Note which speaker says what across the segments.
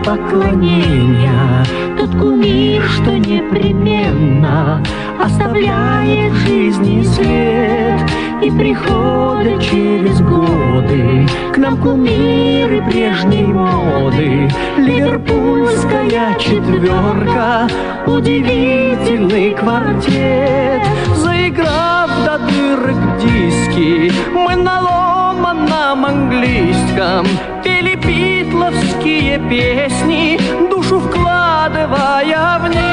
Speaker 1: поклонения, тот кумир, что непременно оставляет в жизни след. И приходят через годы к нам кумиры прежней моды. Ливерпульская четверка, удивительный квартет. Заиграв до дырок диски, мы на ломаном английском пели битловские песни, душу вкладывая в них.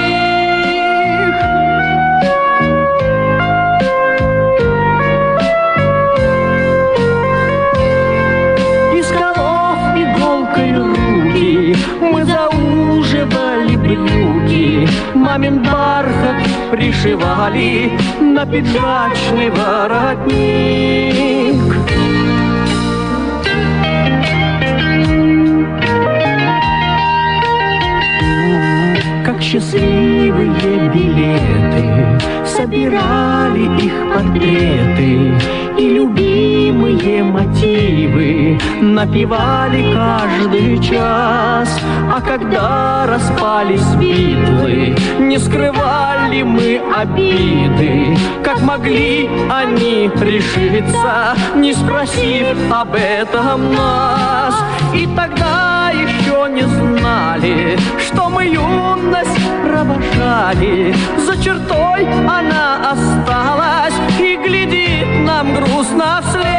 Speaker 1: Из голов иголкой руки мы зауживали брюки, мамин бархат пришивали на пиджачный воротник. Как счастливые билеты собирали их портреты, и любимые мотивы напевали каждый час. А когда распались битлы, не скрывали мы обиды, как могли они решиться, не спросив об этом нас. И тогда еще не знали, что мы юность провожали. За чертой она осталась и глядит нам грустно вслед.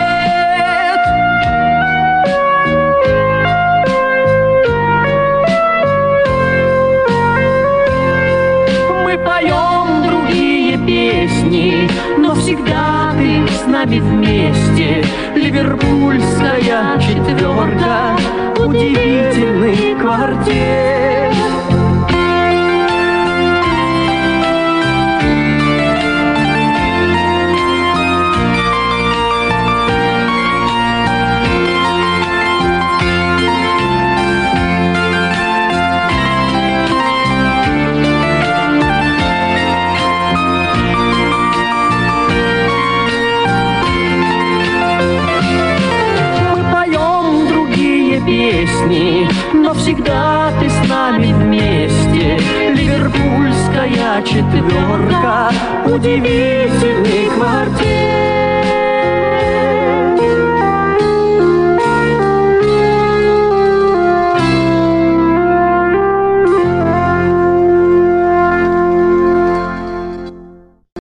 Speaker 1: Мы поем другие песни, но всегда ты с нами вместе. Ливерпульская четверка, удивительный квартет. Но всегда ты с нами вместе. Ливерпульская четверка, удивительный квартет.